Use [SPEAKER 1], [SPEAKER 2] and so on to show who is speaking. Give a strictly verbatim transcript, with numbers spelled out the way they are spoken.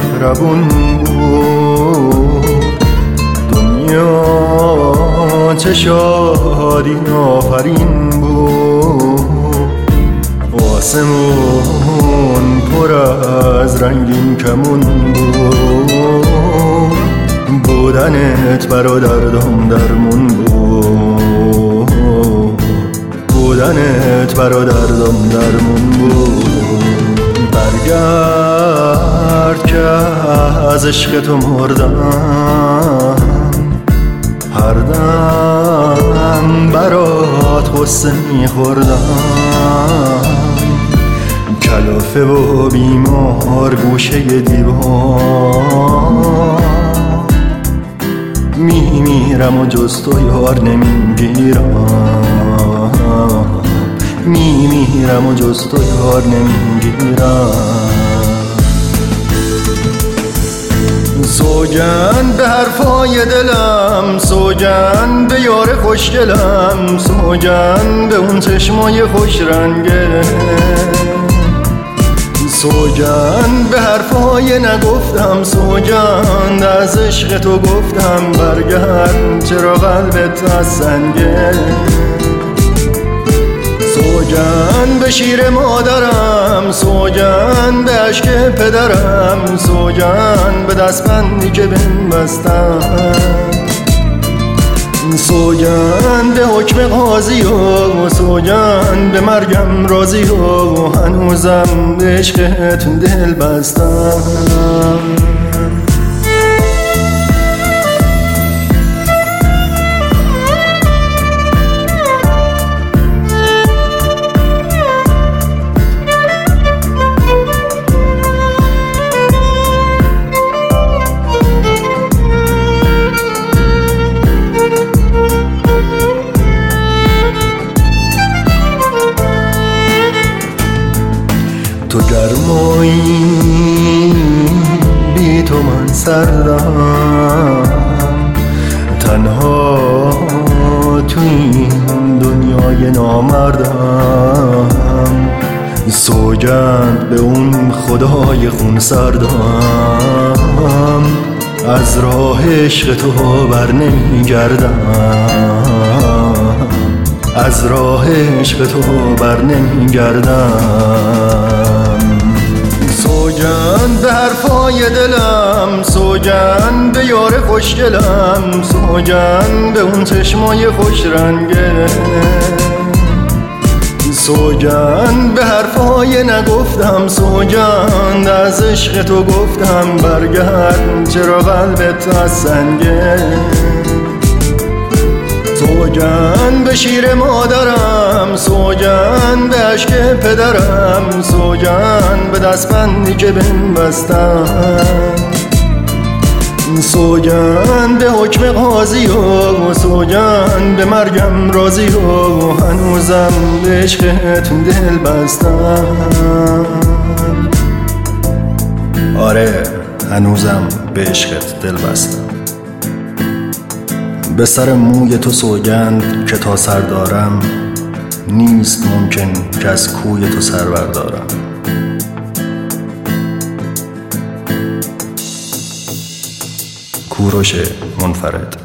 [SPEAKER 1] مهربون بود، دنیا چه شادی آفرین بود، آسمون پر از رنگین کمون بود، بودنت برادردم درمون بود، بودنت برادردم درمون بود. برگرد که از عشق تو مردم، هر دم برات غصه میخوردم، کلافه و بیمار گوشه دیوار، میمیرم و جز تو یار نمیگیرم، میمیرم و جز تو یار نمیگیرم. سوگند به حرفای دلم، سوگند به یار خوشگلم، سوگند به اون چشمای خوش رنگه، سوگند به حرفای نگفتم، سوگند از عشق تو گفتم، برگرد چرا قلبت از سنگه، سوگند به شیر مادرم، سوگند به عشق پدرم، سوگند به دستبندی که بهم بستم، سوگند به حکم قاضی و سوگند به مرگم راضی و هنوزم به عشقت دل بستم. تو گرمایی بی تو من سردم، تنها تو این دنیای نامردم، سوگند به اون خدای خون سردم، از راه عشق تو بر نمیگردم، از راه عشق تو بر نمیگردم. سوگند به حرفای دلم، سوگند به یار خوشگلم، سوگند به اون چشمای خوش رنگه، سوگند به حرفای نگفتم، سوگند از عشق تو گفتم، برگرد چرا قلبت از سنگه، سوگند به شیر مادرم، سوگند به عشق پدرم، سوگند به دستبندی که بهم بستم، سوگند به حکم قاضی و سوگند به مرگم راضی و هنوزم به عشقت دل بستم. آره هنوزم به عشقت دل بستم. به سر موی تو سوگند که تا سر دارم، نیست ممکن که از کوی تو سر بردارم. کوروش منفرد.